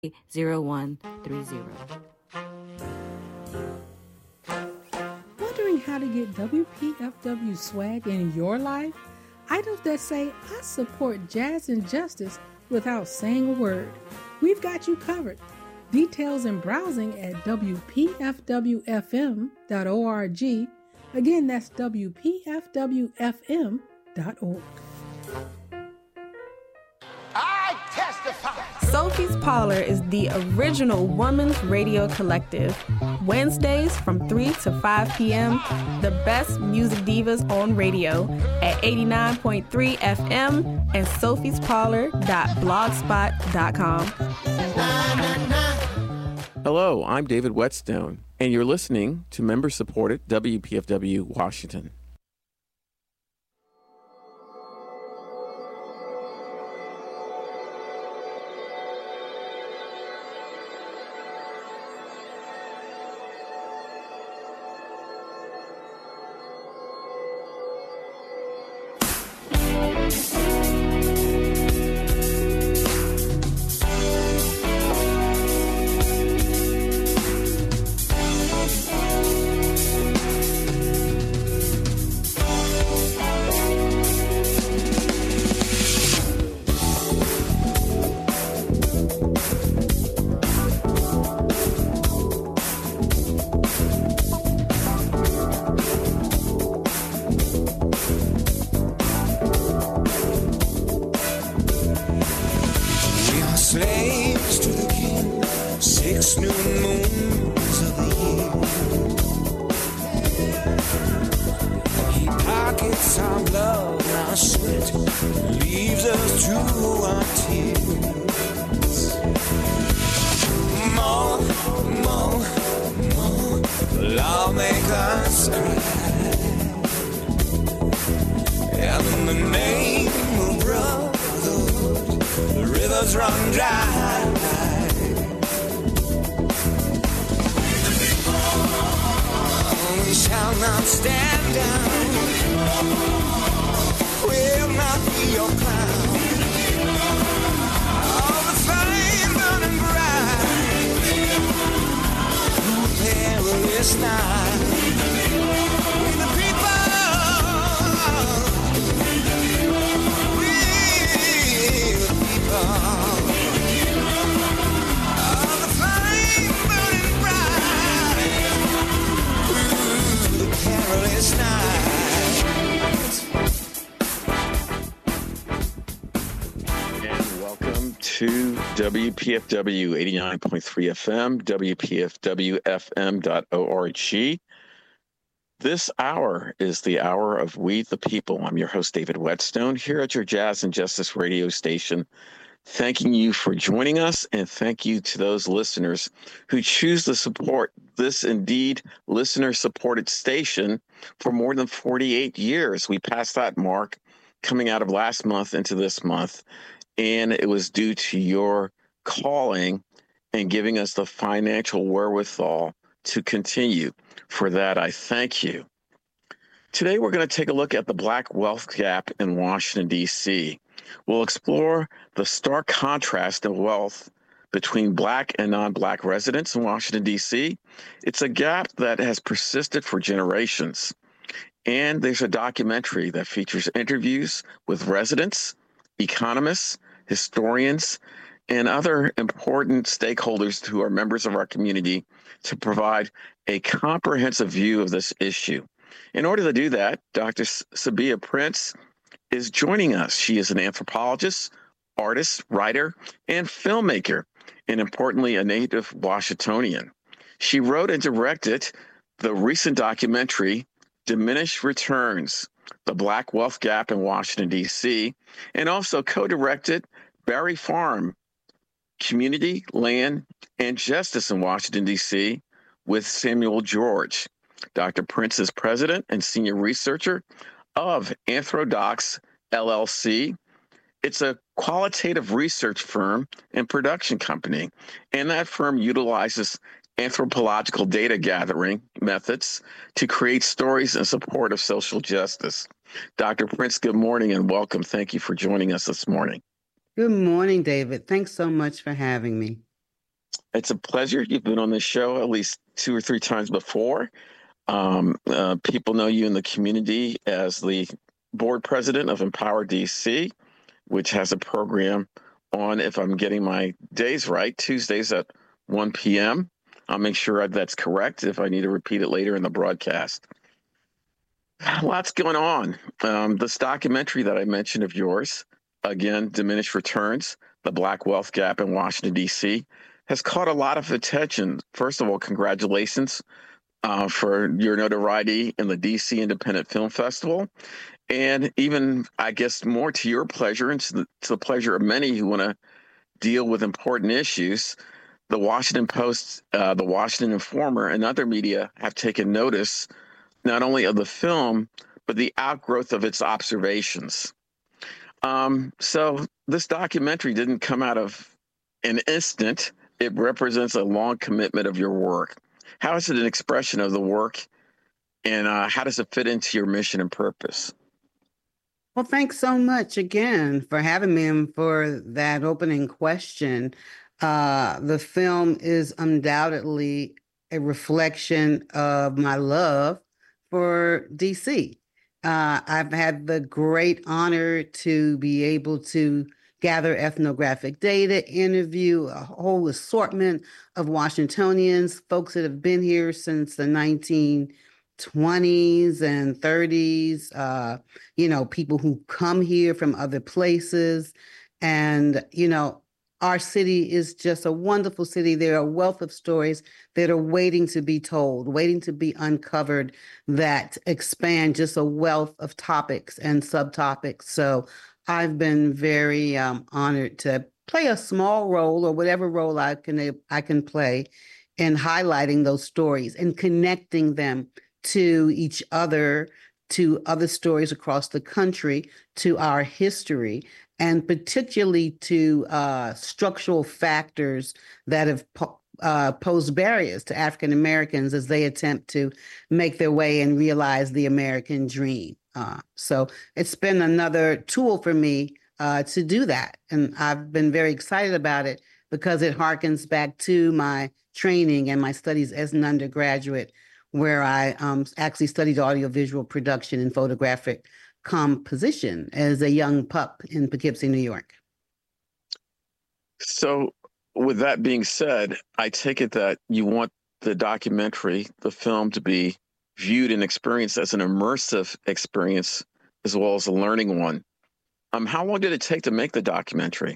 0130. Wondering how to get WPFW swag in your life? Items that say, I support jazz and justice without saying a word. We've got you covered. Details and browsing at WPFWFM.org. Again, that's WPFWFM.org. I testify. Sophie's Parlor is the original woman's radio collective. Wednesdays from 3 to 5 p.m., the best music divas on radio at 89.3 FM and sophiesparlor.blogspot.com. Hello, I'm David Whetstone, and you're listening to member-supported WPFW Washington. WPFW 89.3 FM, WPFWFM.org. This hour is the hour of We the People. I'm your host, David Whetstone, here at your Jazz and Justice radio station. Thanking you for joining us, and thank you to those listeners who choose to support this indeed listener-supported station for more than 48 years. We passed that mark coming out of last month into this month, and it was due to your calling and giving us the financial wherewithal to continue. For that, I thank you. Today, we're going to take a look at the Black wealth gap in Washington, D.C. We'll explore the stark contrast of wealth between Black and non-Black residents in Washington, D.C. It's a gap that has persisted for generations. And there's a documentary that features interviews with residents, economists, historians, and other important stakeholders who are members of our community to provide a comprehensive view of this issue. In order to do that, Dr. Sabia Prince is joining us. She is an anthropologist, artist, writer, and filmmaker, and importantly, a native Washingtonian. She wrote and directed the recent documentary, Diminished Returns, The Black Wealth Gap in Washington, D.C., and also co-directed Barry Farm, Community, Land, and Justice in Washington, D.C. with Samuel George. Dr. Prince is president and senior researcher of Anthrodox LLC. It's a qualitative research firm and production company, and that firm utilizes anthropological data gathering methods to create stories in support of social justice. Dr. Prince, good morning and welcome. Thank you for joining us this morning. Good morning, David. Thanks so much for having me. It's a pleasure. You've been on this show at least 2 or 3 times before. People know you in the community as the board president of Empower DC, which has a program on, if I'm getting my days right, Tuesdays at 1 p.m. I'll make sure that's correct if I need to repeat it later in the broadcast. Lots going on. This documentary that I mentioned of yours, again, Diminished Returns, The Black Wealth Gap in Washington, D.C., has caught a lot of attention. First of all, congratulations for your notoriety in the DC Independent Film Festival. And even, I guess, more to your pleasure and to the pleasure of many who want to deal with important issues, the Washington Post, the Washington Informer, and other media have taken notice not only of the film, but the outgrowth of its observations. So this documentary didn't come out of an instant. It represents a long commitment of your work. How is it an expression of the work, and how does it fit into your mission and purpose? Well, thanks so much again for having me and for that opening question. The film is undoubtedly a reflection of my love for DC. I've had the great honor to be able to gather ethnographic data, interview a whole assortment of Washingtonians, folks that have been here since the 1920s and 30s, people who come here from other places. And, our city is just a wonderful city. There are a wealth of stories that are waiting to be told, waiting to be uncovered, that expand just a wealth of topics and subtopics. So I've been very honored to play a small role, or whatever role I can play, in highlighting those stories and connecting them to each other, to other stories across the country, to our history, and particularly to structural factors that have posed barriers to African Americans as they attempt to make their way and realize the American dream. So it's been another tool for me to do that. And I've been very excited about it because it harkens back to my training and my studies as an undergraduate, where I actually studied audiovisual production and photographic composition as a young pup in Poughkeepsie, New York. So with that being said, I take it that you want the documentary, the film, to be viewed and experienced as an immersive experience as well as a learning one. How long did it take to make the documentary?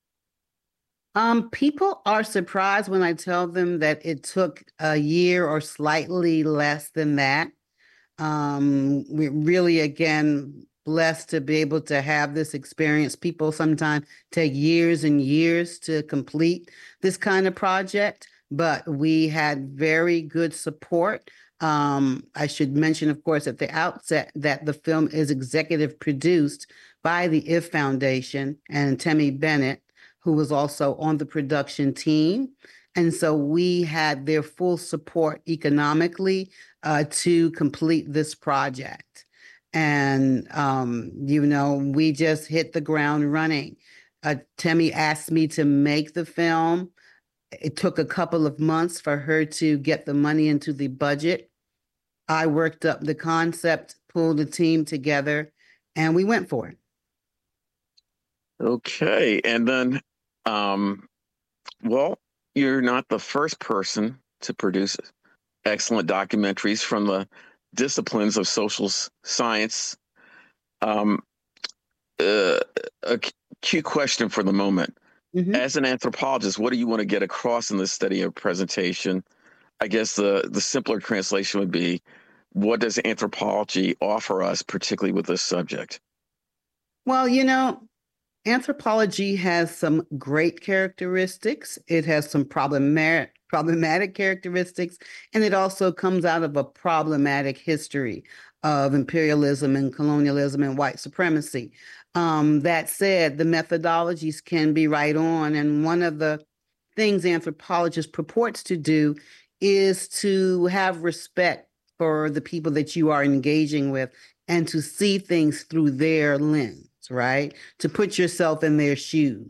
People are surprised when I tell them that it took a year or slightly less than that. We're really, again, blessed to be able to have this experience. People sometimes take years and years to complete this kind of project, but we had very good support. I should mention, of course, at the outset that the film is executive produced by the IF Foundation and Temi Bennett, who was also on the production team. And so we had their full support economically to complete this project. And, we just hit the ground running. Temi asked me to make the film. It took a couple of months for her to get the money into the budget. I worked up the concept, pulled the team together, and we went for it. Okay. And then, you're not the first person to produce excellent documentaries from the disciplines of social science. A key question for the moment. Mm-hmm. As an anthropologist, what do you want to get across in this study or presentation? I guess the simpler translation would be, what does anthropology offer us, particularly with this subject? Well, anthropology has some great characteristics. It has some problematic characteristics, and it also comes out of a problematic history of imperialism and colonialism and white supremacy. That said, the methodologies can be right on, and one of the things anthropologists purports to do is to have respect for the people that you are engaging with and to see things through their lens. Right? To put yourself in their shoes.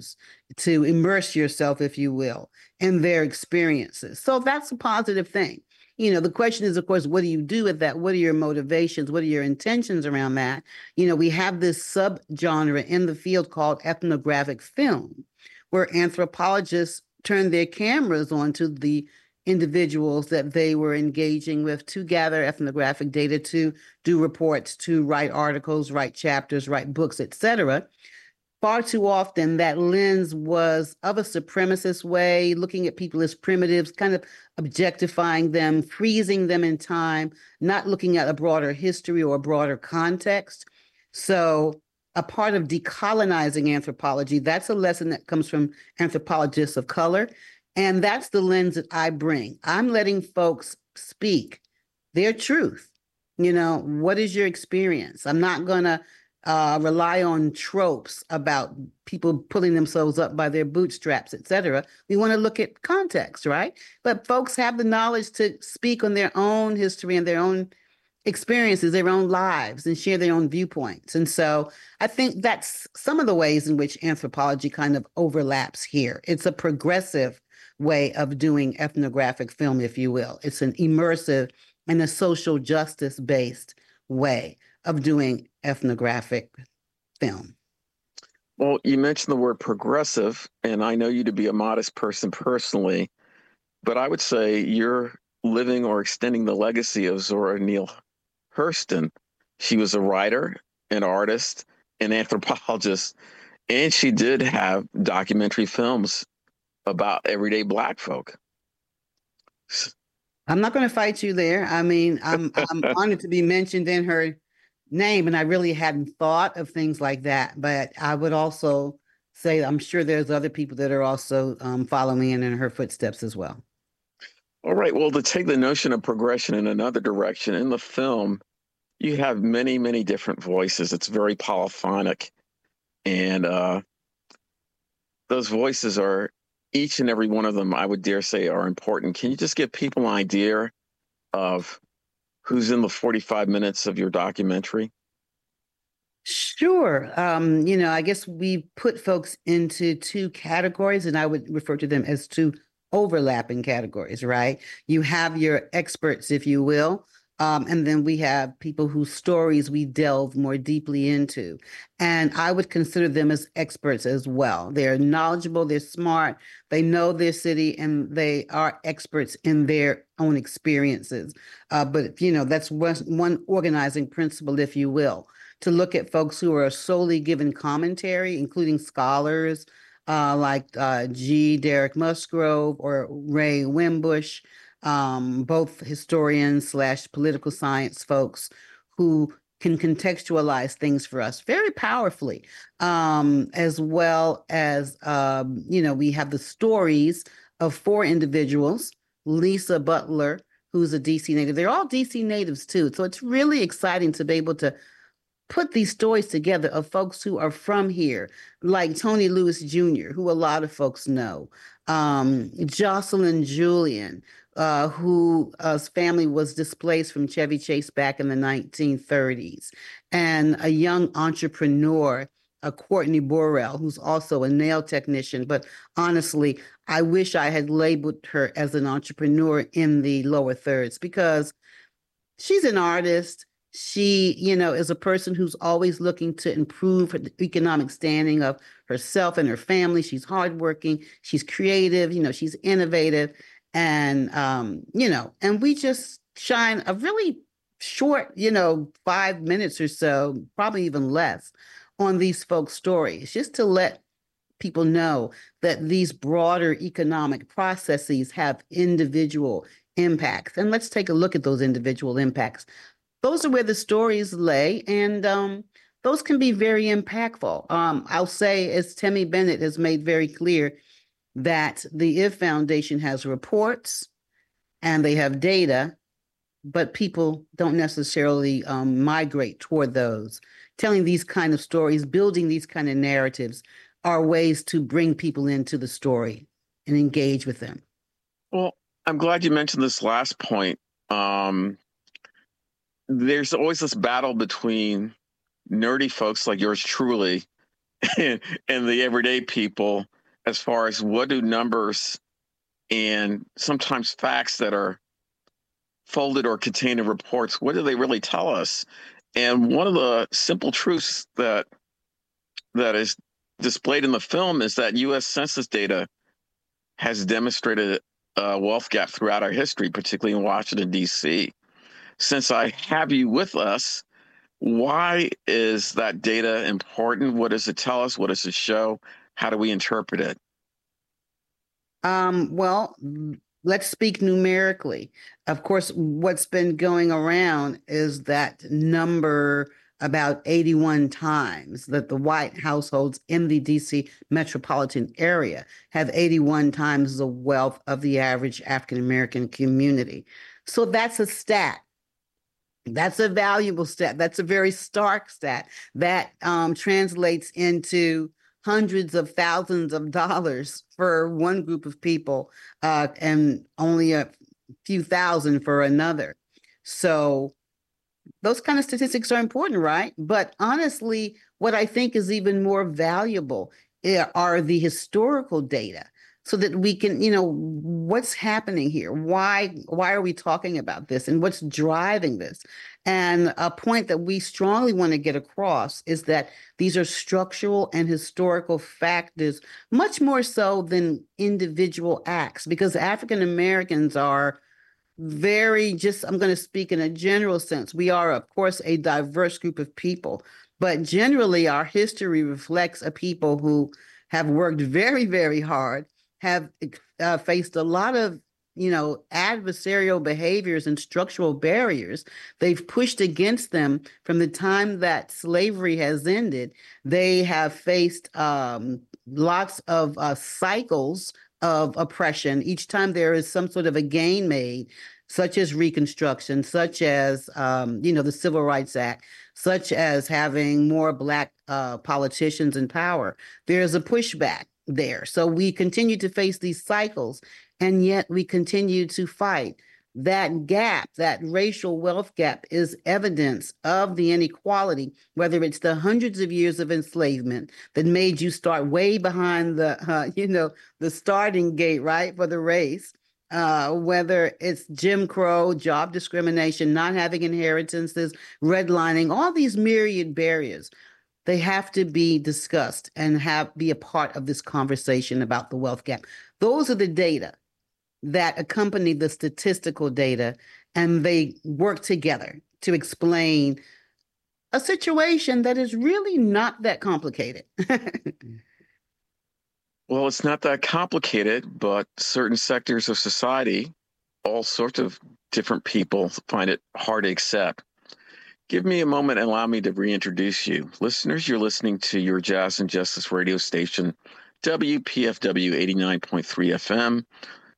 to immerse yourself, if you will, in their experiences. So that's a positive thing. The question is, of course, what do you do with that? What are your motivations? What are your intentions around that? We have this subgenre in the field called ethnographic film, where anthropologists turn their cameras onto the individuals that they were engaging with to gather ethnographic data, to do reports, to write articles, write chapters, write books, etc. Far too often, that lens was of a supremacist way, looking at people as primitives, kind of objectifying them, freezing them in time, not looking at a broader history or a broader context. So a part of decolonizing anthropology, that's a lesson that comes from anthropologists of color. And that's the lens that I bring. I'm letting folks speak their truth. What is your experience? I'm not going to rely on tropes about people pulling themselves up by their bootstraps, et cetera. We want to look at context, right? But folks have the knowledge to speak on their own history and their own experiences, their own lives, and share their own viewpoints. And so I think that's some of the ways in which anthropology kind of overlaps here. It's a progressive way of doing ethnographic film, if you will. It's an immersive and a social justice-based way of doing ethnographic film. Well, you mentioned the word progressive, and I know you to be a modest person personally, but I would say you're living or extending the legacy of Zora Neale Hurston. She was a writer, an artist, an anthropologist, and she did have documentary films about everyday Black folk. I'm not going to fight you there. I mean, I'm honored to be mentioned in her name, and I really hadn't thought of things like that. But I would also say I'm sure there's other people that are also following in her footsteps as well. All right. Well, to take the notion of progression in another direction, in the film, you have many, many different voices. It's very polyphonic. And those voices are, each and every one of them, I would dare say, are important. Can you just give people an idea of who's in the 45 minutes of your documentary? Sure. I guess we put folks into two categories, and I would refer to them as two overlapping categories, right? You have your experts, if you will, and then we have people whose stories we delve more deeply into. And I would consider them as experts as well. They're knowledgeable, they're smart, they know their city, and they are experts in their own experiences. But that's one organizing principle, if you will, to look at folks who are solely given commentary, including scholars like G. Derek Musgrove or Ray Wimbush, both historians / political science folks who can contextualize things for us very powerfully, as well as, we have the stories of 4 individuals. Lisa Butler, who's a DC native. They're all DC natives too. So it's really exciting to be able to put these stories together of folks who are from here, like Tony Lewis Jr., who a lot of folks know, Jocelyn Julian, whose family was displaced from Chevy Chase back in the 1930s, and a young entrepreneur, Courtney Borrell, who's also a nail technician. But honestly, I wish I had labeled her as an entrepreneur in the lower thirds, because she's an artist. She, is a person who's always looking to improve the economic standing of herself and her family. She's hardworking. She's creative. She's innovative. And, and we just shine a really short, 5 minutes or so, probably even less, on these folks' stories, just to let people know that these broader economic processes have individual impacts. And let's take a look at those individual impacts. Those are where the stories lay, and those can be very impactful. I'll say, as Temi Bennett has made very clear, that the IF Foundation has reports and they have data, but people don't necessarily migrate toward those. Telling these kind of stories, building these kind of narratives are ways to bring people into the story and engage with them. Well, I'm glad you mentioned this last point. There's always this battle between nerdy folks like yours truly and the everyday people as far as what do numbers and sometimes facts that are folded or contained in reports, what do they really tell us? And one of the simple truths that is displayed in the film is that U.S. Census data has demonstrated a wealth gap throughout our history, particularly in Washington, D.C. Since I have you with us, why is that data important? What does it tell us? What does it show? How do we interpret it? Well, let's speak numerically. Of course, what's been going around is that number about 81 times that the white households in the DC metropolitan area have 81 times the wealth of the average African American community. So that's a stat. That's a valuable stat. That's a very stark stat that translates into hundreds of thousands of dollars for one group of people and only a few thousand for another. So those kind of statistics are important, right? But honestly, what I think is even more valuable are the historical data so that we can, what's happening here? Why are we talking about this and what's driving this? And a point that we strongly want to get across is that these are structural and historical factors, much more so than individual acts, because African Americans are I'm going to speak in a general sense. We are, of course, a diverse group of people, but generally our history reflects a people who have worked very, very hard, have faced a lot of, adversarial behaviors and structural barriers. They've pushed against them from the time that slavery has ended. They have faced lots of cycles of oppression. Each time there is some sort of a gain made, such as Reconstruction, such as, the Civil Rights Act, such as having more Black politicians in power, there's a pushback there. So we continue to face these cycles, and yet we continue to fight. That gap, that racial wealth gap, is evidence of the inequality, whether it's the hundreds of years of enslavement that made you start way behind the starting gate, right, for the race, whether it's Jim Crow, job discrimination, not having inheritances, redlining, all these myriad barriers. They have to be discussed and be a part of this conversation about the wealth gap. Those are the data that accompany the statistical data, and they work together to explain a situation that is really not that complicated. Well, it's not that complicated, but certain sectors of society, all sorts of different people find it hard to accept. Give me a moment and allow me to reintroduce you. Listeners, you're listening to your Jazz and Justice radio station, WPFW 89.3 FM,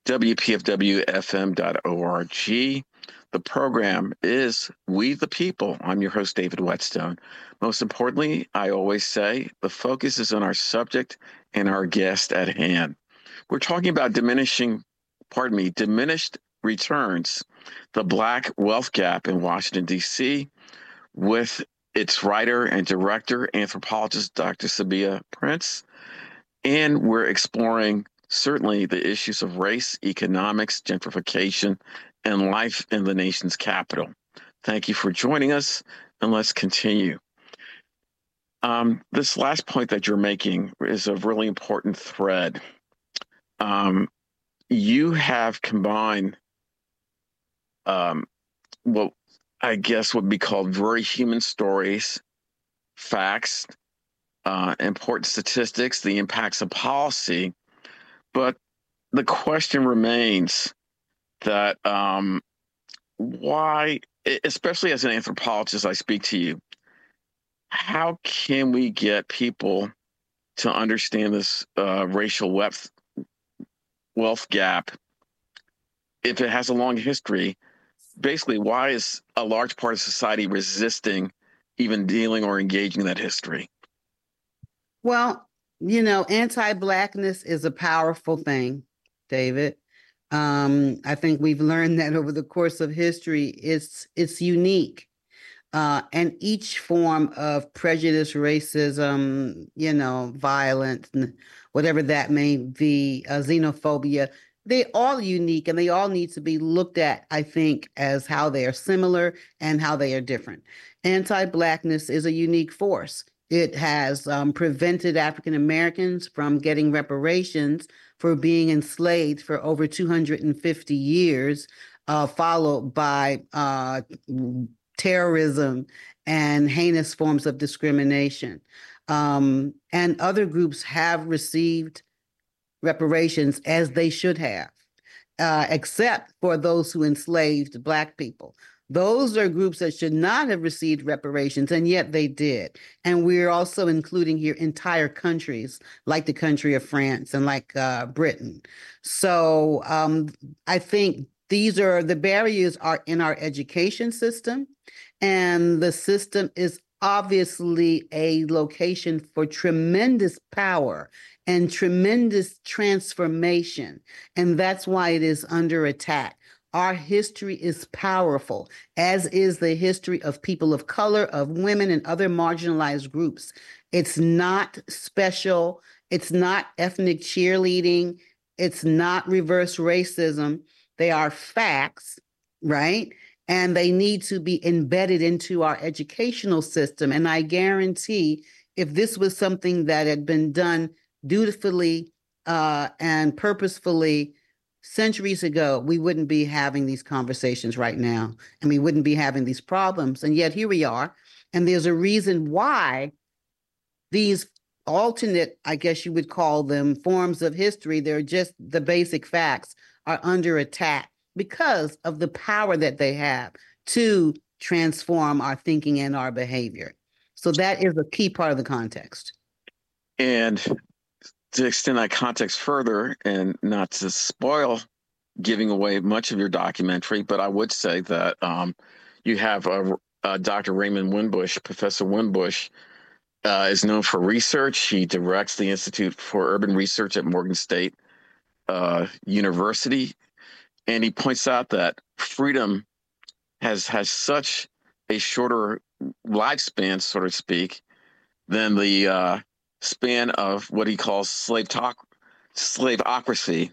WPFWFM.org. The program is We the People. I'm your host, David Whetstone. Most importantly, I always say the focus is on our subject and our guest at hand. We're talking about diminished returns, the Black wealth gap in Washington, D.C., with its writer and director, anthropologist Dr. Sabia Prince. And we're exploring certainly the issues of race, economics, gentrification, and life in the nation's capital. Thank you for joining us, and let's continue. This last point that you're making is a really important thread. You have combined what I guess would be called very human stories, facts, important statistics, the impacts of policy. But the question remains that why, especially as an anthropologist, I speak to you, how can we get people to understand this racial wealth gap if it has a long history? Basically, why is a large part of society resisting even dealing or engaging that history? Well, anti-Blackness is a powerful thing, David. I think we've learned that over the course of history. It's unique. And each form of prejudice, racism, violence, whatever that may be, xenophobia, they all unique and they all need to be looked at, I think, as how they are similar and how they are different. Anti-Blackness is a unique force. It has prevented African Americans from getting reparations for being enslaved for over 250 years, followed by terrorism and heinous forms of discrimination. And other groups have received reparations as they should have, except for those who enslaved Black people. Those are groups that should not have received reparations, and yet they did. And we're also including here entire countries, like the country of France and like Britain. So I think the barriers are in our education system, and the system is obviously a location for tremendous power and tremendous transformation. And that's why it is under attack. Our history is powerful, as is the history of people of color, of women, and other marginalized groups. It's not special. It's not ethnic cheerleading. It's not reverse racism. They are facts, right? And they need to be embedded into our educational system. And I guarantee if this was something that had been done dutifully and purposefully centuries ago, we wouldn't be having these conversations right now, and we wouldn't be having these problems. And yet here we are. And there's a reason why these alternate, I guess you would call them, forms of history, they're just the basic facts, are under attack because of the power that they have to transform our thinking and our behavior. So that is a key part of the context. And to extend that context further, and not to spoil giving away much of your documentary, but I would say that you have Dr. Raymond Winbush. Professor Winbush is known for research. He directs the Institute for Urban Research at Morgan State University. And he points out that freedom has such a shorter lifespan, so to speak, than the span of what he calls slaveocracy.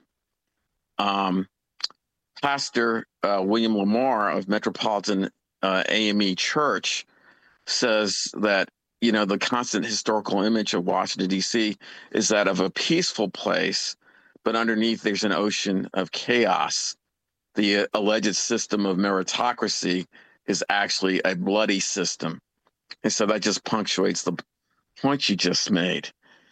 Pastor William Lamar of Metropolitan AME Church says that, the constant historical image of Washington, D.C. is that of a peaceful place, but underneath there's an ocean of chaos. The alleged system of meritocracy is actually a bloody system. And so that just punctuates the point you just made.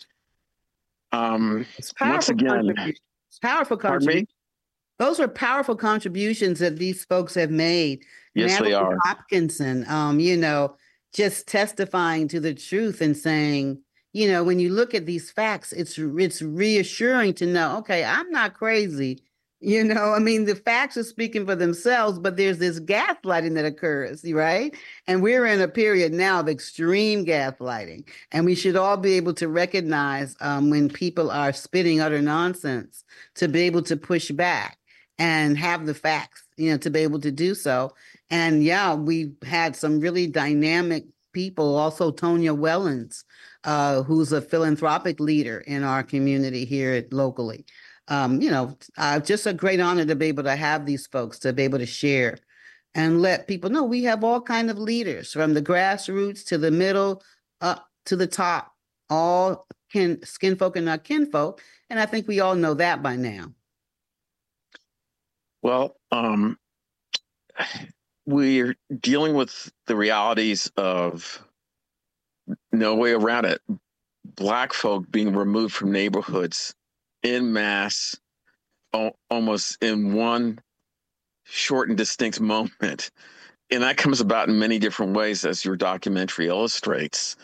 It's powerful. Once again, it's powerful contributions. Those are powerful contributions that these folks have made. Yes, Natalie they are. Hopkinson, just testifying to the truth and saying, when you look at these facts, it's reassuring to know, okay, I'm not crazy. The facts are speaking for themselves, but there's this gaslighting that occurs, right? And we're in a period now of extreme gaslighting, and we should all be able to recognize when people are spitting utter nonsense, to be able to push back and have the facts, to be able to do so. And yeah, we've had some really dynamic people, also Tonya Wellens, who's a philanthropic leader in our community here locally. Just a great honor to be able to have these folks, to be able to share and let people know we have all kinds of leaders, from the grassroots to the middle up to the top, all skin folk and not kinfolk. And I think we all know that by now. Well, we're dealing with the realities of, no way around it, Black folk being removed from neighborhoods en masse, almost in one short and distinct moment. And that comes about in many different ways, as your documentary illustrates.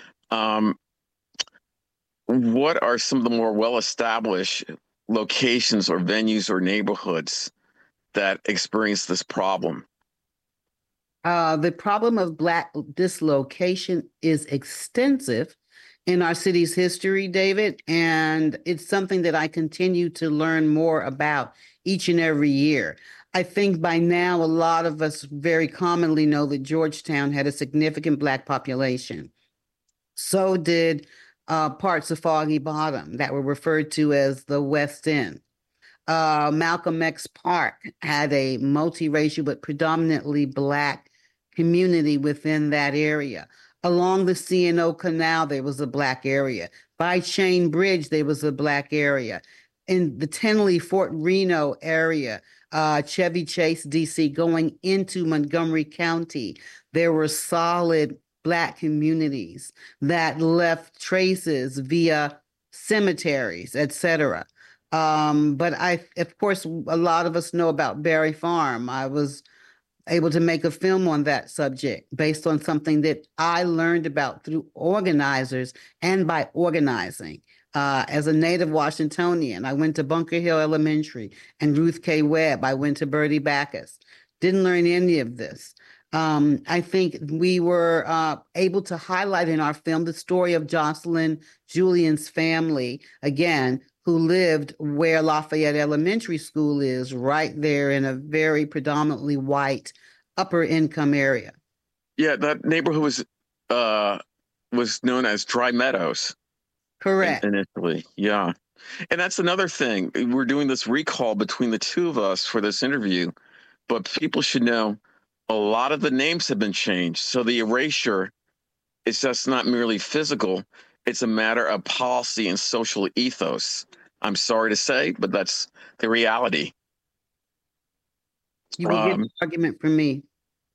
What are some of the more well-established locations or venues or neighborhoods that experience this problem? The problem of Black dislocation is extensive in our city's history, David, and it's something that I continue to learn more about each and every year. I think by now, a lot of us very commonly know that Georgetown had a significant Black population. So did parts of Foggy Bottom that were referred to as the West End. Malcolm X Park had a multiracial but predominantly Black community within that area. Along the C&O Canal, there was a Black area. By Chain Bridge, there was a Black area. In the Tenley, Fort Reno area, Chevy Chase, D.C., going into Montgomery County, there were solid Black communities that left traces via cemeteries, etc. But of course, a lot of us know about Berry Farm. I was able to make a film on that subject based on something that I learned about through organizers and by organizing. As a native Washingtonian, I went to Bunker Hill Elementary and Ruth K. Webb. I went to Bertie Backus. Didn't learn any of this. I think we were able to highlight in our film the story of Jocelyn Julian's family, again, who lived where Lafayette Elementary School is, right there in a very predominantly white upper income area. Yeah, that neighborhood was known as Dry Meadows. Correct. Initially, yeah. And that's another thing. We're doing this recall between the two of us for this interview, but people should know a lot of the names have been changed. So the erasure is just not merely physical. It's a matter of policy and social ethos. I'm sorry to say, but that's the reality. You will get an argument from me.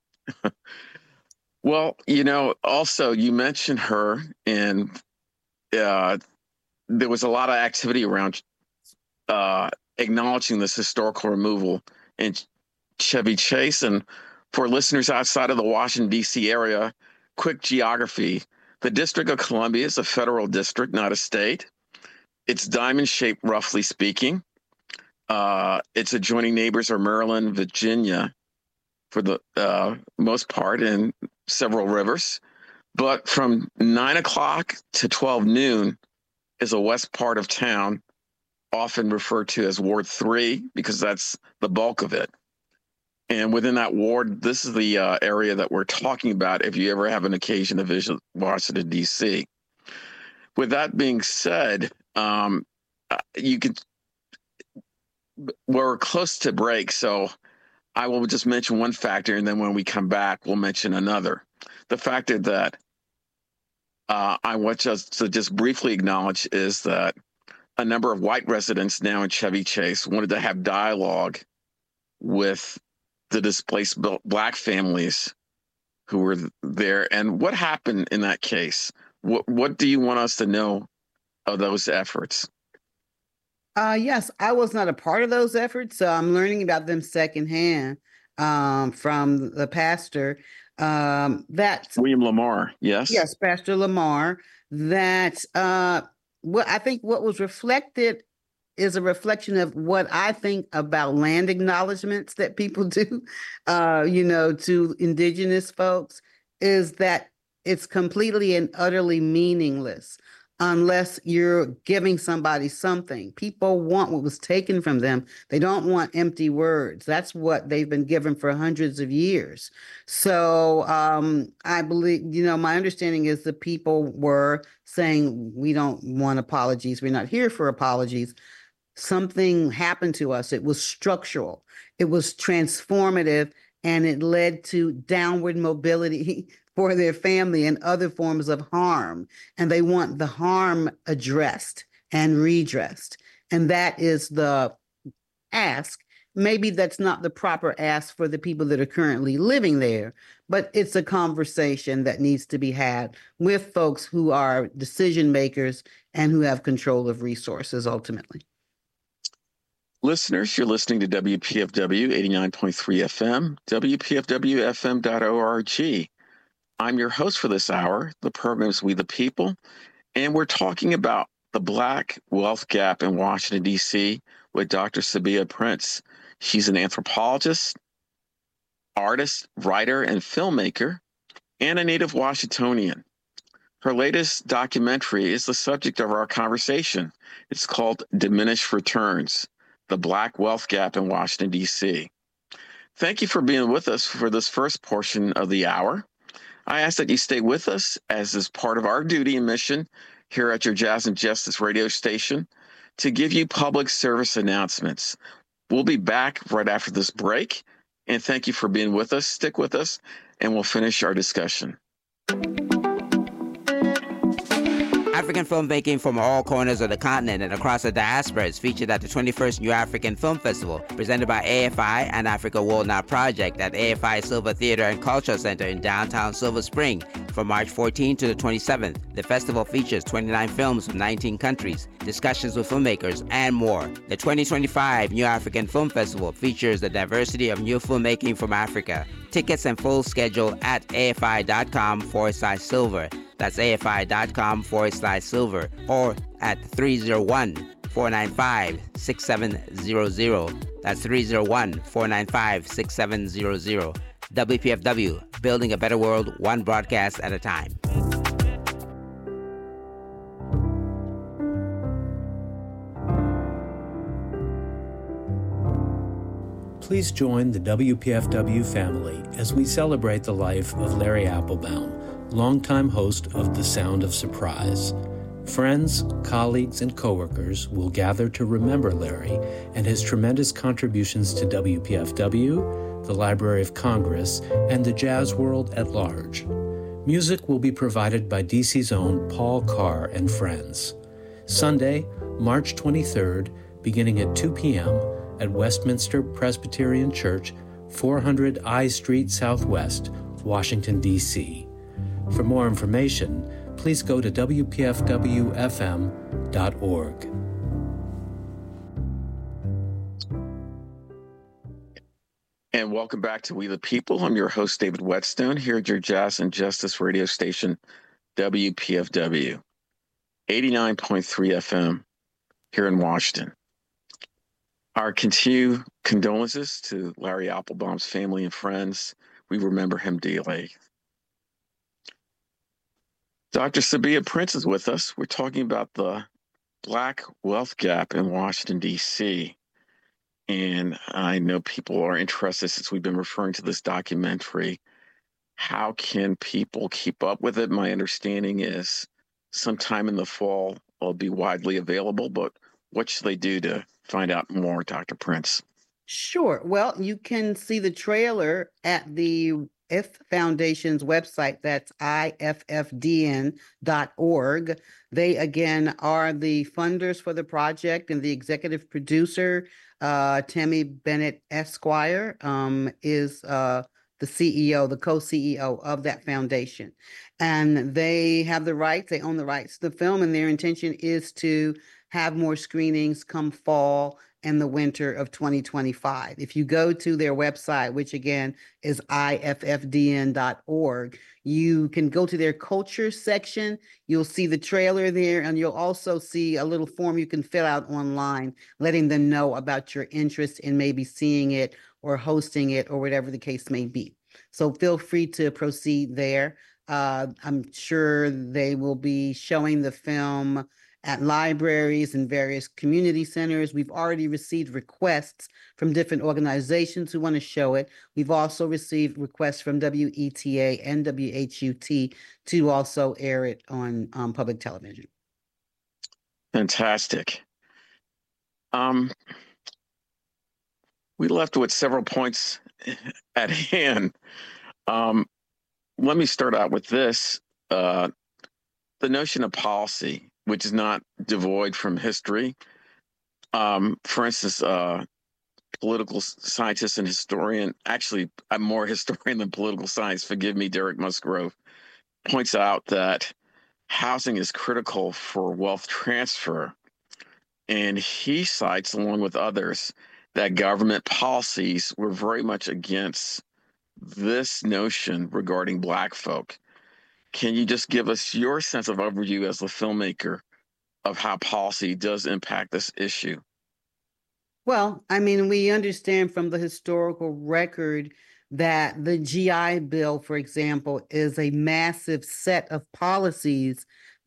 Well, also you mentioned her, and there was a lot of activity around acknowledging this historical removal in Chevy Chase. And for listeners outside of the Washington, D.C. area, quick geography. The District of Columbia is a federal district, not a state. It's diamond-shaped, roughly speaking. Its adjoining neighbors are Maryland, Virginia, for the most part, and several rivers. But from 9 o'clock to 12 noon is a west part of town, often referred to as Ward 3, because that's the bulk of it. And within that ward, this is the area that we're talking about if you ever have an occasion to visit Washington, D.C. With that being said, we're close to break, so I will just mention one factor, and then when we come back, we'll mention another. The factor that I want to just briefly acknowledge is that a number of white residents now in Chevy Chase wanted to have dialogue with the displaced Black families who were there. And what happened in that case? What do you want us to know of those efforts? Yes, I was not a part of those efforts, so I'm learning about them secondhand from the pastor. William Lamar, yes? Yes, Pastor Lamar. That I think what was reflected is a reflection of what I think about land acknowledgments that people do, to indigenous folks, is that it's completely and utterly meaningless unless you're giving somebody something. People want what was taken from them. They don't want empty words. That's what they've been given for hundreds of years. So I believe, my understanding is the people were saying, we don't want apologies. We're not here for apologies. Something happened to us. It was structural. It was transformative, and it led to downward mobility for their family and other forms of harm. And they want the harm addressed and redressed. And that is the ask. Maybe that's not the proper ask for the people that are currently living there, but it's a conversation that needs to be had with folks who are decision makers and who have control of resources ultimately. Listeners, you're listening to WPFW 89.3 FM, WPFWFM.org. I'm your host for this hour. The program is We the People, and we're talking about the Black wealth gap in Washington, D.C. with Dr. Sabia Prince. She's an anthropologist, artist, writer, and filmmaker, and a native Washingtonian. Her latest documentary is the subject of our conversation. It's called Diminished Returns, the Black Wealth Gap in Washington, D.C. Thank you for being with us for this first portion of the hour. I ask that you stay with us as is part of our duty and mission here at your Jazz and Justice radio station to give you public service announcements. We'll be back right after this break, and thank you for being with us. Stick with us, and we'll finish our discussion. African filmmaking from all corners of the continent and across the diaspora is featured at the 21st New African Film Festival, presented by AFI and Africa World Now Project at AFI Silver Theater and Cultural Center in downtown Silver Spring from March 14 to the 27th. The festival features 29 films from 19 countries, discussions with filmmakers, and more. The 2025 New African Film Festival features the diversity of new filmmaking from Africa. Tickets and full schedule at afi.com/silver. That's afi.com/silver or at 301-495-6700. That's 301-495-6700. WPFW, building a better world, one broadcast at a time. Please join the WPFW family as we celebrate the life of Larry Applebaum, longtime host of The Sound of Surprise. Friends, colleagues, and coworkers will gather to remember Larry and his tremendous contributions to WPFW, the Library of Congress, and the jazz world at large. Music will be provided by DC's own Paul Carr and friends. Sunday, March 23rd, beginning at 2 p.m., at Westminster Presbyterian Church, 400 I Street Southwest, Washington, D.C. For more information, please go to wpfwfm.org. And welcome back to We the People. I'm your host, David Whetstone, here at your Jazz and Justice radio station, WPFW, 89.3 FM here in Washington. Our continued condolences to Larry Applebaum's family and friends. We remember him dearly. Dr. Sabia Prince is with us. We're talking about the Black Wealth Gap in Washington, D.C. And I know people are interested, since we've been referring to this documentary. How can people keep up with it? My understanding is sometime in the fall it'll be widely available, but what should they do to find out more, Dr. Prince? Sure. Well, you can see the trailer at the IF Foundation's website. That's iffdn.org. They, again, are the funders for the project, and the executive producer, Tammy Bennett Esquire, is the CEO, the co-CEO of that foundation. And they have the rights, they own the rights to the film, and their intention is to have more screenings come fall and the winter of 2025. If you go to their website, which again is iffdn.org, you can go to their culture section. You'll see the trailer there, and you'll also see a little form you can fill out online, letting them know about your interest in maybe seeing it or hosting it or whatever the case may be. So feel free to proceed there. I'm sure they will be showing the film at libraries and various community centers. We've already received requests from different organizations who want to show it. We've also received requests from WETA and WHUT to also air it on public television. Fantastic. We left with several points at hand. Let me start out with this. The notion of policy, which is not devoid from history. For instance, political scientist and historian, actually, I'm more historian than political science, forgive me, Derek Musgrove, points out that housing is critical for wealth transfer. And he cites, along with others, that government policies were very much against this notion regarding Black folk. Can you just give us your sense of overview as a filmmaker of how policy does impact this issue? Well, I mean, we understand from the historical record that the GI Bill, for example, is a massive set of policies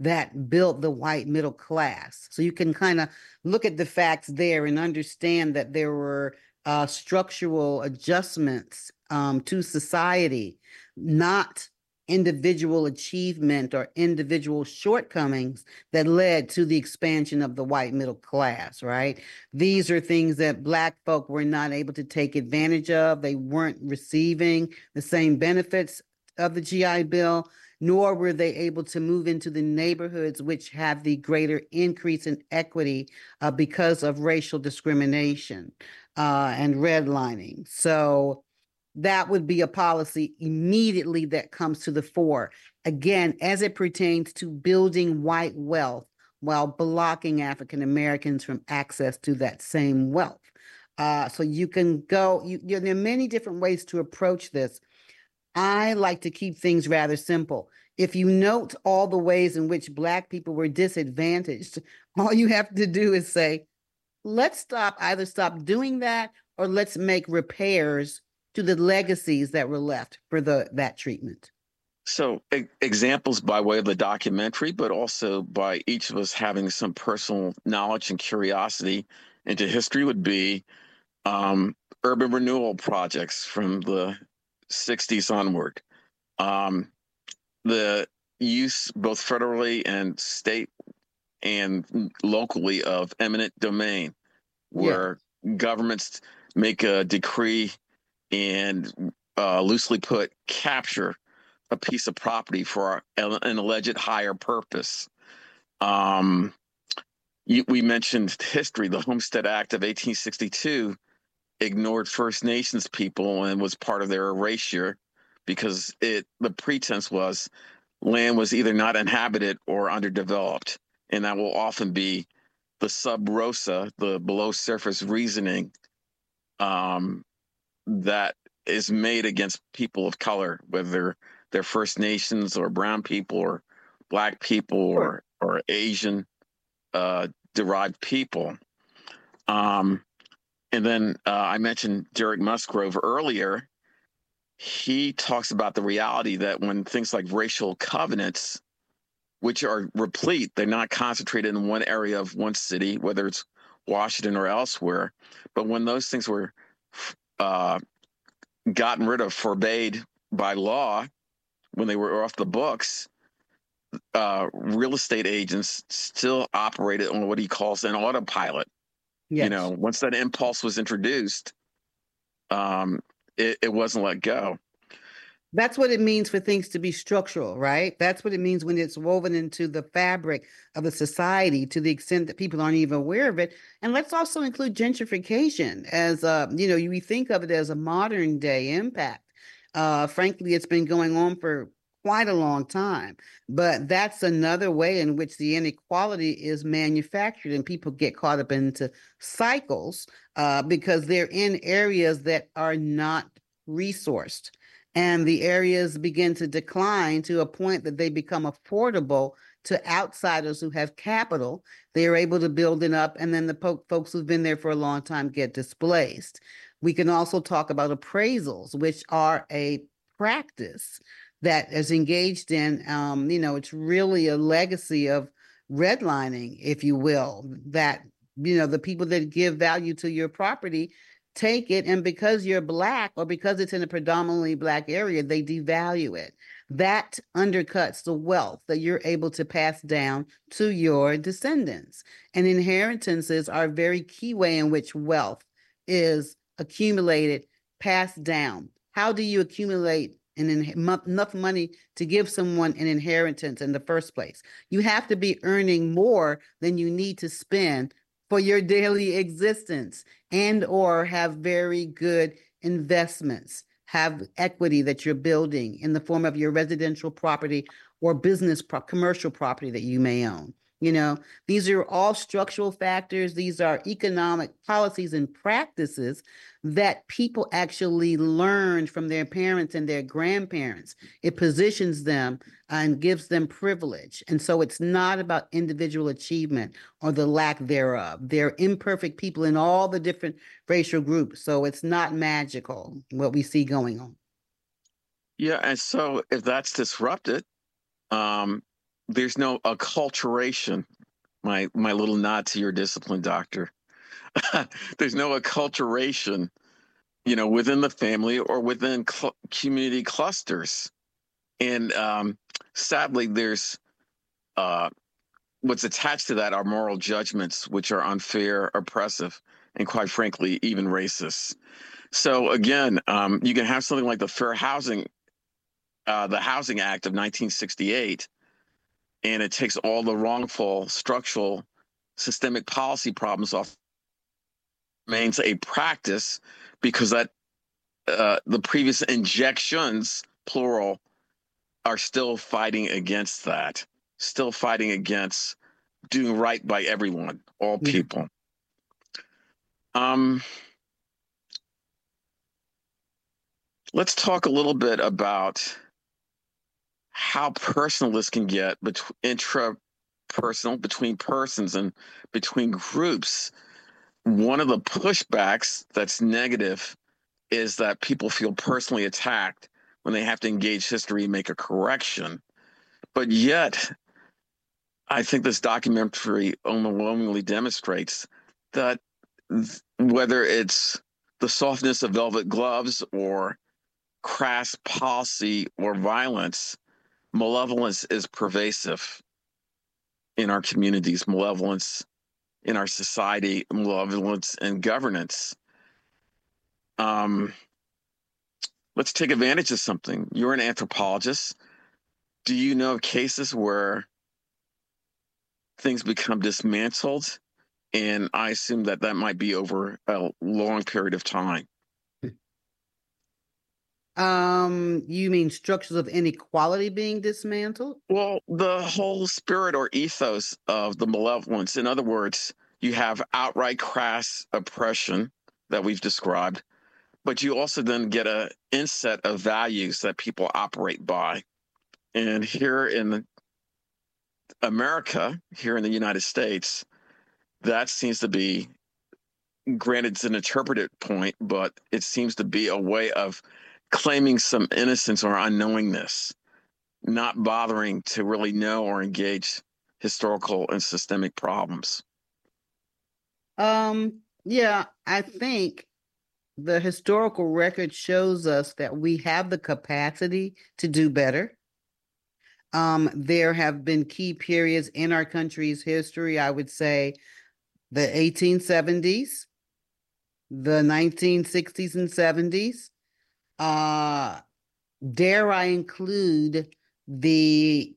that built the white middle class. So you can kind of look at the facts there and understand that there were structural adjustments to society, not individual achievement or individual shortcomings that led to the expansion of the white middle class, right? These are things that Black folk were not able to take advantage of. They weren't receiving the same benefits of the GI Bill, nor were they able to move into the neighborhoods which have the greater increase in equity because of racial discrimination and redlining. So that would be a policy immediately that comes to the fore, again, as it pertains to building white wealth while blocking African Americans from access to that same wealth. So you can go, there are many different ways to approach this. I like to keep things rather simple. If you note all the ways in which Black people were disadvantaged, all you have to do is say, let's either stop doing that, or let's make repairs to the legacies that were left for that treatment. So examples by way of the documentary, but also by each of us having some personal knowledge and curiosity into history would be urban renewal projects from the 60s onward. The use both federally and state and locally of eminent domain, where governments make a decree and loosely put, capture a piece of property for an alleged higher purpose. We mentioned history. The Homestead Act of 1862 ignored First Nations people and was part of their erasure because the pretense was land was either not inhabited or underdeveloped. And that will often be the sub rosa, the below surface reasoning that is made against people of color, whether they're First Nations or brown people or Black people or Asian derived people. And then I mentioned Derek Musgrove earlier. He talks about the reality that when things like racial covenants, which are replete, they're not concentrated in one area of one city, whether it's Washington or elsewhere, but when those things were gotten rid of, forbade by law, when they were off the books, real estate agents still operated on what he calls an autopilot. Yes. You know, once that impulse was introduced, it wasn't let go. That's what it means for things to be structural, right? That's what it means when it's woven into the fabric of a society to the extent that people aren't even aware of it. And let's also include gentrification as, we think of it as a modern day impact. Frankly, it's been going on for quite a long time, but that's another way in which the inequality is manufactured and people get caught up into cycles because they're in areas that are not resourced. And the areas begin to decline to a point that they become affordable to outsiders who have capital. They are able to build it up, and then the folks who've been there for a long time get displaced. We can also talk about appraisals, which are a practice that is engaged in, it's really a legacy of redlining, if you will, that, the people that give value to your property take it, and because you're Black or because it's in a predominantly Black area, they devalue it. That undercuts the wealth that you're able to pass down to your descendants. And inheritances are a very key way in which wealth is accumulated, passed down. How do you accumulate enough money to give someone an inheritance in the first place? You have to be earning more than you need to spend for your daily existence, and or have very good investments, have equity that you're building in the form of your residential property or business commercial property that you may own. These are all structural factors. These are economic policies and practices that people actually learned from their parents and their grandparents. It positions them and gives them privilege. And so it's not about individual achievement or the lack thereof. They're imperfect people in all the different racial groups. So it's not magical what we see going on. Yeah. And so if that's disrupted, there's no acculturation. My little nod to your discipline, doctor. There's no acculturation, within the family or within community clusters. And sadly, there's what's attached to that are moral judgments, which are unfair, oppressive, and quite frankly, even racist. So again, you can have something like the Housing Act of 1968, and it takes all the wrongful, structural, systemic policy problems off. Remains a practice because that the previous injections, plural, are still fighting against that, still fighting against doing right by everyone, all people. Let's talk a little bit about how personal this can get intrapersonal, between persons and between groups. One of the pushbacks that's negative is that people feel personally attacked when they have to engage history and make a correction. But yet, I think this documentary overwhelmingly demonstrates that whether it's the softness of velvet gloves or crass policy or violence, malevolence is pervasive in our communities, malevolence in our society, malevolence in governance. Let's take advantage of something. You're an anthropologist. Do you know of cases where things become dismantled? And I assume that might be over a long period of time. You mean structures of inequality being dismantled? Well, the whole spirit or ethos of the malevolence. In other words, you have outright crass oppression that we've described, but you also then get an inset of values that people operate by. And here in America, here in the United States, that seems to be, granted it's an interpretive point, but it seems to be a way of claiming some innocence or unknowingness, not bothering to really know or engage historical and systemic problems. Yeah, I think the historical record shows us that we have the capacity to do better. There have been key periods in our country's history, I would say the 1870s, the 1960s and 70s. Dare I include the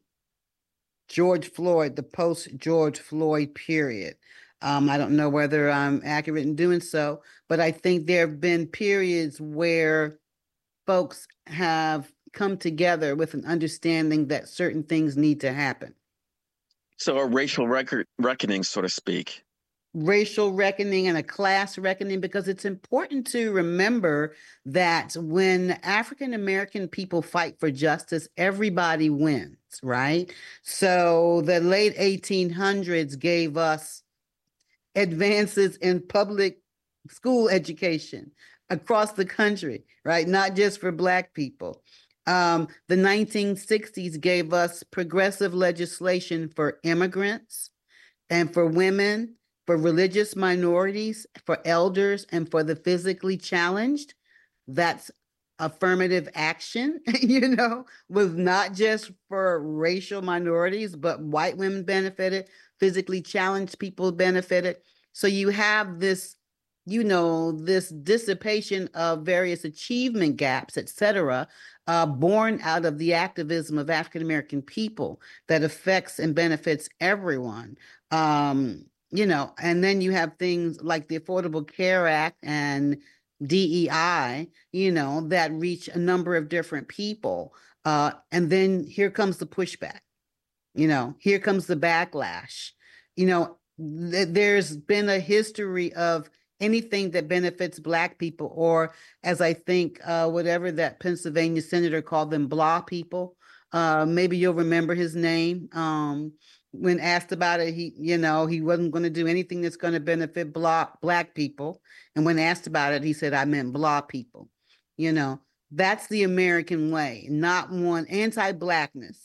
post-George Floyd period. I don't know whether I'm accurate in doing so, but I think there have been periods where folks have come together with an understanding that certain things need to happen. So a racial reckoning, so to speak. Racial reckoning and a class reckoning, because it's important to remember that when African American people fight for justice, everybody wins, right? So the late 1800s gave us advances in public school education across the country, right? Not just for Black people. The 1960s gave us progressive legislation for immigrants and for women, for religious minorities, for elders, and for the physically challenged. That's affirmative action, was not just for racial minorities, but white women benefited, physically challenged people benefited. So you have this, this dissipation of various achievement gaps, et cetera, born out of the activism of African-American people that affects and benefits everyone. And then you have things like the Affordable Care Act and DEI, that reach a number of different people. And then here comes the pushback, here comes the backlash. There's been a history of anything that benefits Black people, or as I think, whatever that Pennsylvania senator called them, blah people. Maybe you'll remember his name. When asked about it, he wasn't going to do anything that's going to benefit Black people. And when asked about it, he said, I meant blah people. That's the American way, not one anti-Blackness,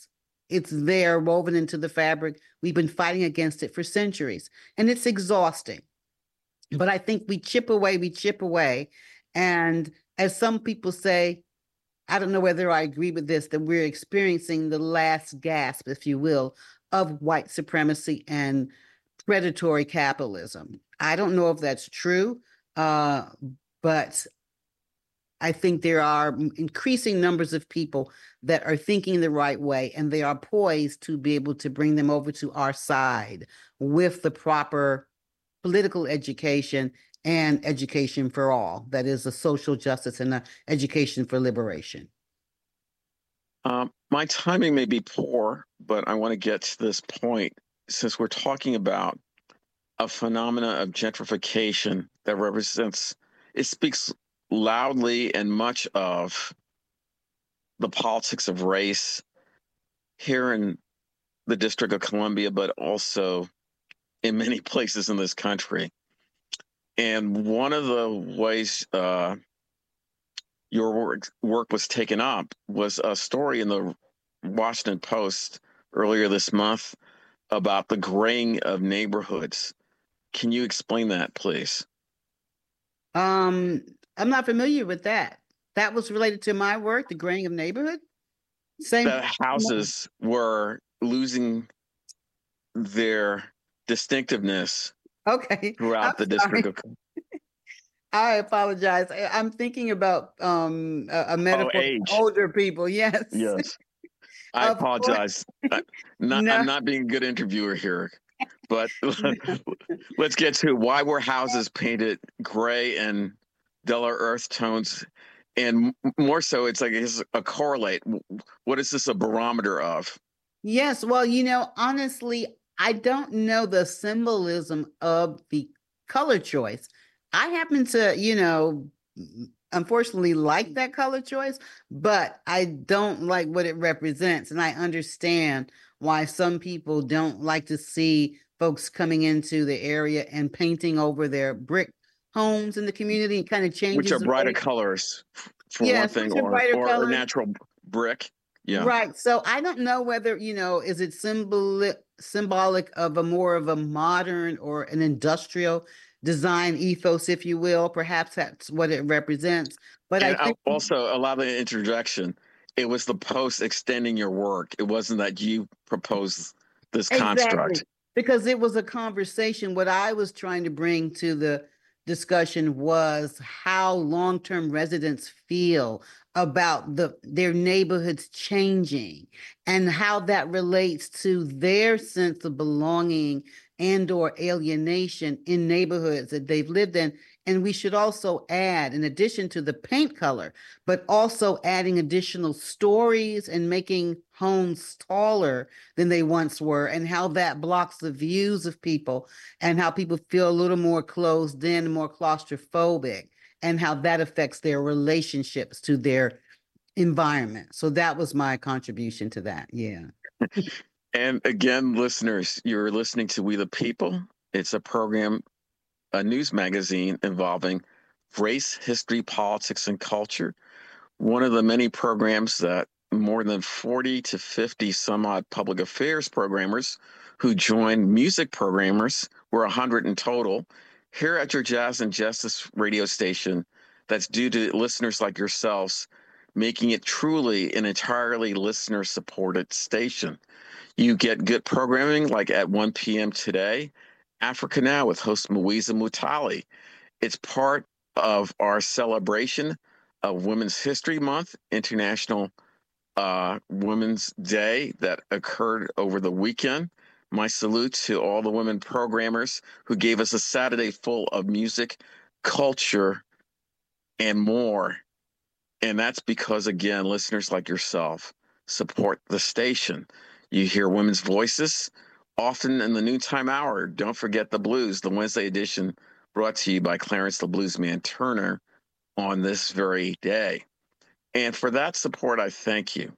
It's there, woven into the fabric. We've been fighting against it for centuries, and it's exhausting. But I think we chip away. And as some people say, I don't know whether I agree with this, that we're experiencing the last gasp, if you will, of white supremacy and predatory capitalism. I don't know if that's true, but I think there are increasing numbers of people that are thinking the right way, and they are poised to be able to bring them over to our side with the proper political education and education for all. That is a social justice and a education for liberation. My timing may be poor, but I want to get to this point since we're talking about a phenomena of gentrification that represents, it speaks loudly and much of the politics of race here in the District of Columbia, but also in many places in this country. And one of the ways your work was taken up was a story in the Washington Post earlier this month about the graying of neighborhoods. Can you explain that, please? I'm not familiar with that. That was related to my work, the graying of neighborhood? Same. The houses were losing their distinctiveness throughout the District of I apologize. I'm thinking about a metaphor for older people. Yes. Yes. I apologize. I'm not being a good interviewer here, but let's get to why were houses painted gray and duller earth tones, and more so, it's like it's a correlate. What is this a barometer of? Yes. Well, honestly, I don't know the symbolism of the color choice. I happen to, unfortunately like that color choice, but I don't like what it represents. And I understand why some people don't like to see folks coming into the area and painting over their brick homes in the community and kind of changes. Which are brighter colors for one thing, or natural brick. Yeah. Right. So I don't know whether, is it symbolic of a more of a modern or an industrial design ethos, if you will. Perhaps that's what it represents. But I think also, allow the interjection. It was the Post extending your work. It wasn't that you proposed this construct. Because it was a conversation. What I was trying to bring to the discussion was how long-term residents feel about their neighborhoods changing and how that relates to their sense of belonging and or alienation in neighborhoods that they've lived in. And we should also add, in addition to the paint color, but also adding additional stories and making homes taller than they once were, and how that blocks the views of people and how people feel a little more closed in, more claustrophobic, and how that affects their relationships to their environment. So that was my contribution to that. Yeah. And again, listeners, you're listening to We the People. It's a program, a news magazine involving race, history, politics, and culture. One of the many programs that more than 40 to 50 some odd public affairs programmers who joined music programmers, we're 100 in total, here at your Jazz and Justice radio station, that's due to listeners like yourselves, making it truly an entirely listener-supported station. You get good programming like at 1 p.m. today, Africa Now with host Mwiza Mutali. It's part of our celebration of Women's History Month, International Women's Day that occurred over the weekend. My salute to all the women programmers who gave us a Saturday full of music, culture, and more. And that's because, again, listeners like yourself support the station. You hear women's voices often in the noontime hour. Don't forget the blues, the Wednesday edition brought to you by Clarence the Bluesman Turner on this very day. And for that support, I thank you.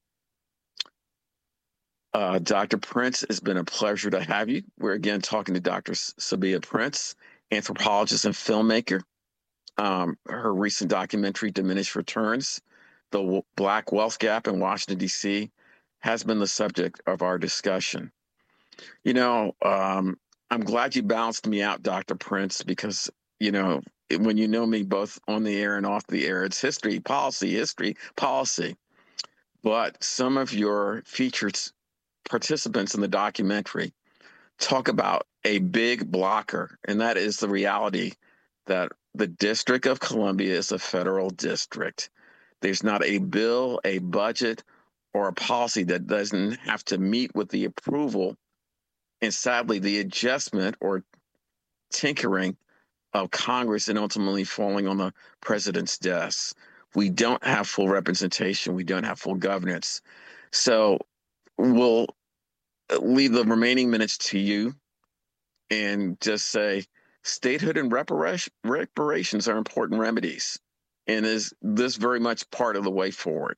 Dr. Prince, it's been a pleasure to have you. We're again talking to Dr. Sabia Prince, anthropologist and filmmaker. Her recent documentary, Diminished Returns, The Black Wealth Gap in Washington, D.C., has been the subject of our discussion. You know, I'm glad you balanced me out, Dr. Prince, because, you know, when you know me both on the air and off the air, it's history, policy. But some of your featured participants in the documentary talk about a big blocker, and that is the reality that the District of Columbia is a federal district. There's not a bill, a budget, or a policy that doesn't have to meet with the approval and, sadly, the adjustment or tinkering of Congress and ultimately falling on the president's desk. We don't have full representation. We don't have full governance. So we'll leave the remaining minutes to you and just say statehood and reparations are important remedies. And is this very much part of the way forward?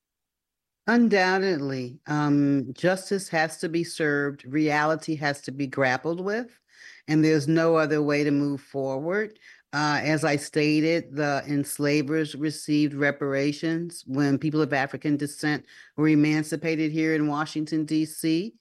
Undoubtedly, justice has to be served, reality has to be grappled with, and there's no other way to move forward. As I stated, the enslavers received reparations when people of African descent were emancipated here in Washington, D.C.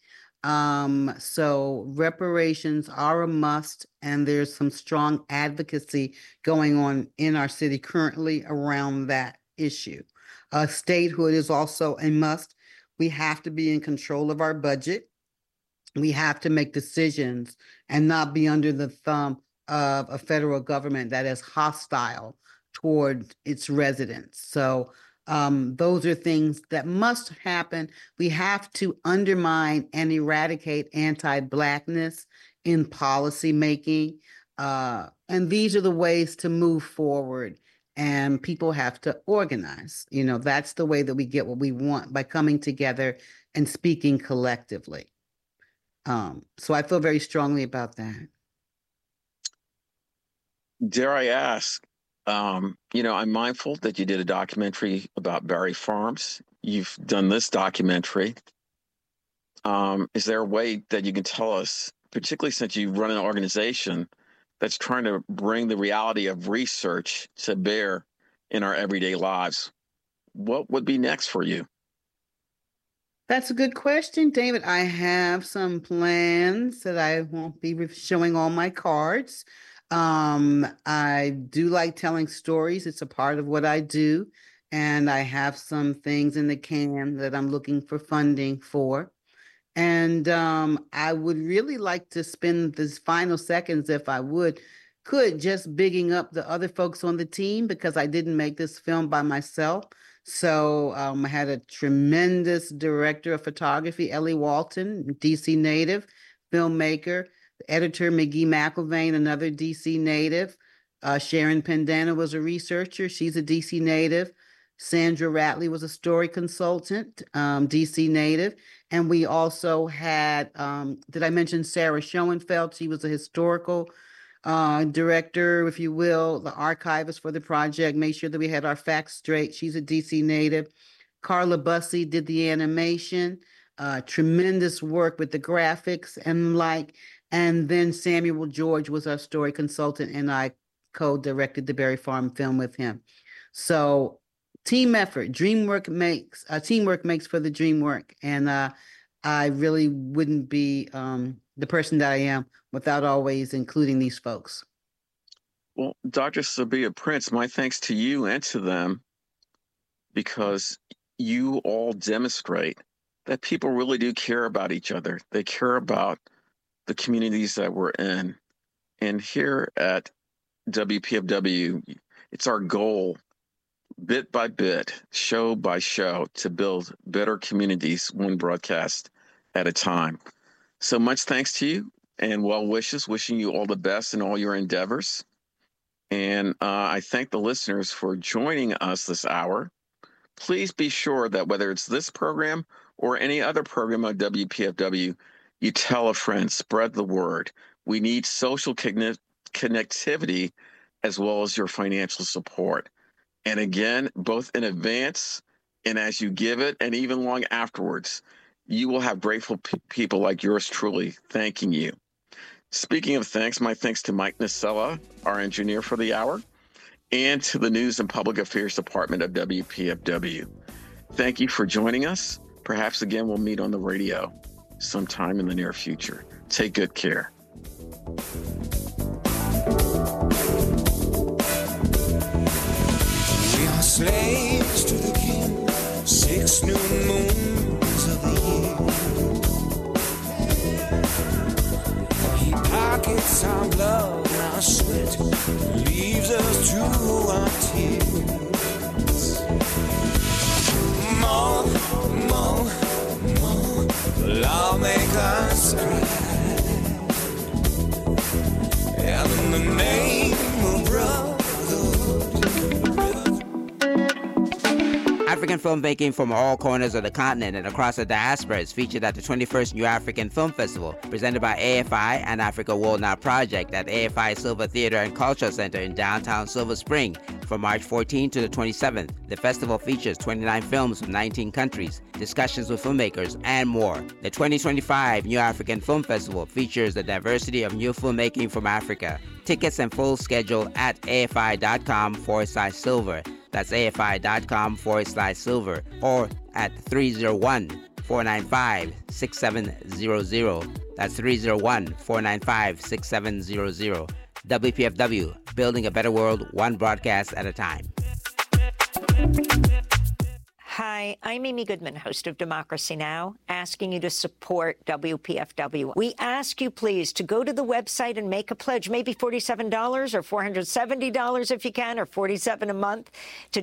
So reparations are a must, and there's some strong advocacy going on in our city currently around that issue. Statehood is also a must. We have to be in control of our budget. We have to make decisions and not be under the thumb of a federal government that is hostile toward its residents. So those are things that must happen. We have to undermine and eradicate anti-Blackness in policy making. And these are the ways to move forward. And people have to organize. You know, that's the way that we get what we want, by coming together and speaking collectively. So I feel very strongly about that. Dare I ask, you know, I'm mindful that you did a documentary about Barry Farms. You've done this documentary. Is there a way that you can tell us, particularly since you run an organization that's trying to bring the reality of research to bear in our everyday lives, what would be next for you? That's a good question, David. I have some plans that I won't be showing on my cards. I do like telling stories. It's a part of what I do. And I have some things in the can that I'm looking for funding for. And I would really like to spend this final seconds, if I could, just bigging up the other folks on the team, because I didn't make this film by myself. So I had a tremendous director of photography, Ellie Walton, DC native, filmmaker, editor, McGee McIlvain, another DC native. Sharon Pendana was a researcher. She's a DC native. Sandra Ratley was a story consultant, DC native. And we also had, did I mention Sarah Schoenfeld? She was a historical director, if you will, the archivist for the project, made sure that we had our facts straight. She's a DC native. Carla Bussey did the animation, tremendous work with the graphics and like. And then Samuel George was our story consultant, and I co-directed the Barry Farm film with him. So team effort, teamwork makes for the dream work. And I really wouldn't be the person that I am without always including these folks. Well, Dr. Sabia Prince, my thanks to you and to them, because you all demonstrate that people really do care about each other. They care about the communities that we're in. And here at WPFW, it's our goal, bit by bit, show by show, to build better communities one broadcast at a time. So much thanks to you, and well wishes, wishing you all the best in all your endeavors. And I thank the listeners for joining us this hour. Please be sure that whether it's this program or any other program on WPFW, you tell a friend, spread the word. We need social connectivity as well as your financial support. And again, both in advance and as you give it, and even long afterwards, you will have grateful people like yours truly thanking you. Speaking of thanks, my thanks to Mike Nacella, our engineer for the hour, and to the News and Public Affairs Department of WPFW. Thank you for joining us. Perhaps again we'll meet on the radio sometime in the near future. Take good care. We are slaves to the king, 6 new moons of the year. He pockets our blood and our sweat, leaves us to our tears. More, love make us cry. And in the name of brotherhood. African filmmaking from all corners of the continent and across the diaspora is featured at the 21st New African Film Festival, presented by AFI and Africa World Now Project at AFI Silver Theater and Cultural Center in downtown Silver Spring from March 14th to the 27th. The festival features 29 films from 19 countries, discussions with filmmakers, and more. The 2025 New African Film Festival features the diversity of new filmmaking from Africa. Tickets and full schedule at afi.com/silver. That's afi.com/silver or at 301-495-6700. That's 301-495-6700. WPFW, building a better world, one broadcast at a time. Hi, I'm Amy Goodman, host of Democracy Now!, asking you to support WPFW. We ask you, please, to go to the website and make a pledge, maybe $47 or $470 if you can, or $47 a month, to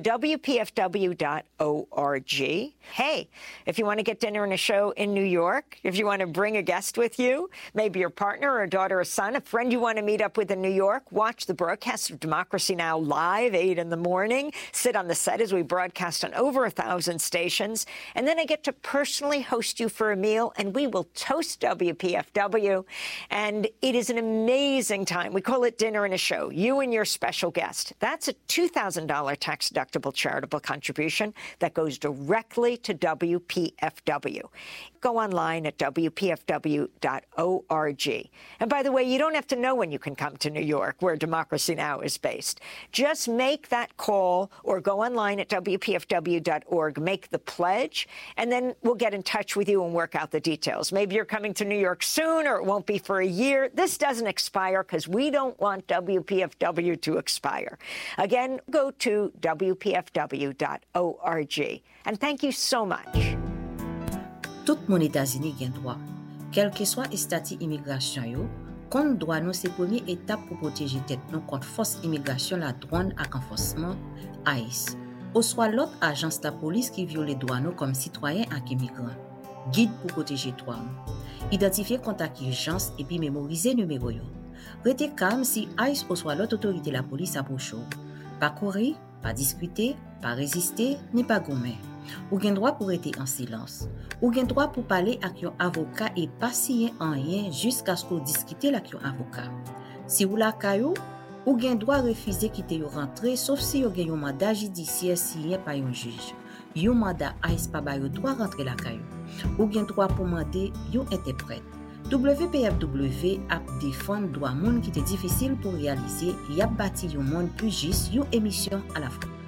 WPFW.org. Hey, if you want to get dinner and a show in New York, if you want to bring a guest with you, maybe your partner or a daughter or son, a friend you want to meet up with in New York, watch the broadcast of Democracy Now! Live, 8 in the morning, sit on the set as we broadcast on over 1,000 stations, and then I get to personally host you for a meal, and we will toast WPFW, and it is an amazing time. We call it Dinner and a Show, you and your special guest. That's a $2,000 tax-deductible charitable contribution that goes directly to WPFW. Go online at WPFW.org. And by the way, you don't have to know when you can come to New York, where Democracy Now! Is based. Just make that call or go online at WPFW.org, make the pledge, and then we'll get in touch with you and work out the details. Maybe you're coming to New York soon, or it won't be for a year. This doesn't expire because we don't want WPFW to expire. Again, go to WPFW.org. And thank you so much. Tout moun États-Unis gen droit. Quel que soit stati immigration yo, kon droit nou se premier étape pour protéger tête nou contre force immigration la douane ak renforcement ICE. Ou soit l'autre agence la police qui viole droit nou comme citoyen ak immigrant. Guide pour protéger droit nou. Identifier contact urgence et puis mémoriser numéro yo. Rete calme si ICE ou soit l'autre autorité la police approche ou. Pas courir, pas discuter, pas résister, ni pas gommer. Ou gen droit pour rester en silence. Ou gen droit pour parler avec un avocat et pas signer en rien jusqu'à ce qu'on discute avec un avocat. Si ou la kayou, ou gen droit refuser quitter yo rentrer sauf si yo gen un mandat judiciaire signé par un juge. Yo mandat ICE pa ba yo droit rentrer la kayou. Ou gen droit pour demander yo interprète. WPFW a défendre droit moun qui était difficile pour réaliser et a bâti un monde plus juste, une émission à la fois.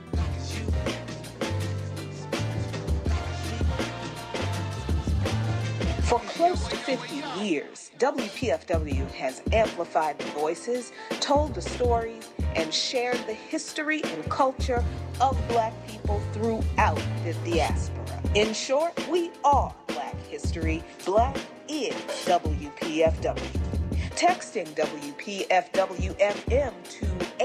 For close to 50 years, WPFW has amplified the voices, told the stories, and shared the history and culture of Black people throughout the diaspora. In short, we are Black history. Black is WPFW. Texting WPFW-FM to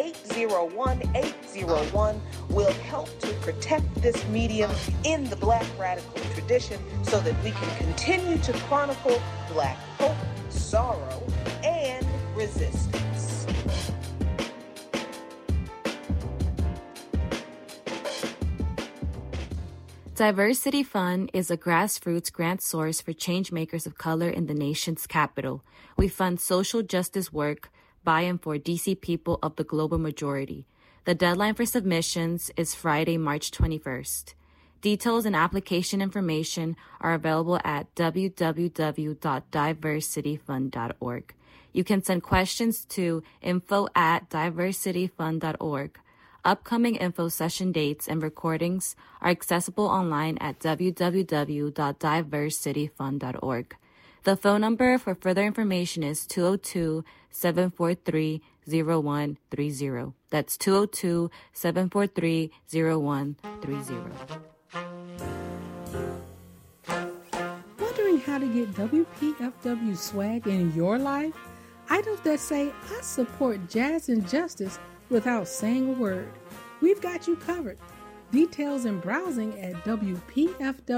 801-801 will help to protect this medium in the Black radical tradition so that we can continue to chronicle Black hope, sorrow, and resistance. Diversity Fund is a grassroots grant source for changemakers of color in the nation's capital. We fund social justice work by and for DC people of the global majority. The deadline for submissions is Friday, March 21st. Details and application information are available at www.diversityfund.org. You can send questions to info@diversityfund.org. Upcoming info session dates and recordings are accessible online at www.diversityfund.org. The phone number for further information is 202-743-0130. That's 202-743-0130. Wondering how to get WPFW swag in your life? Items that say, I support jazz and justice without saying a word. We've got you covered. Details and browsing at WPFW.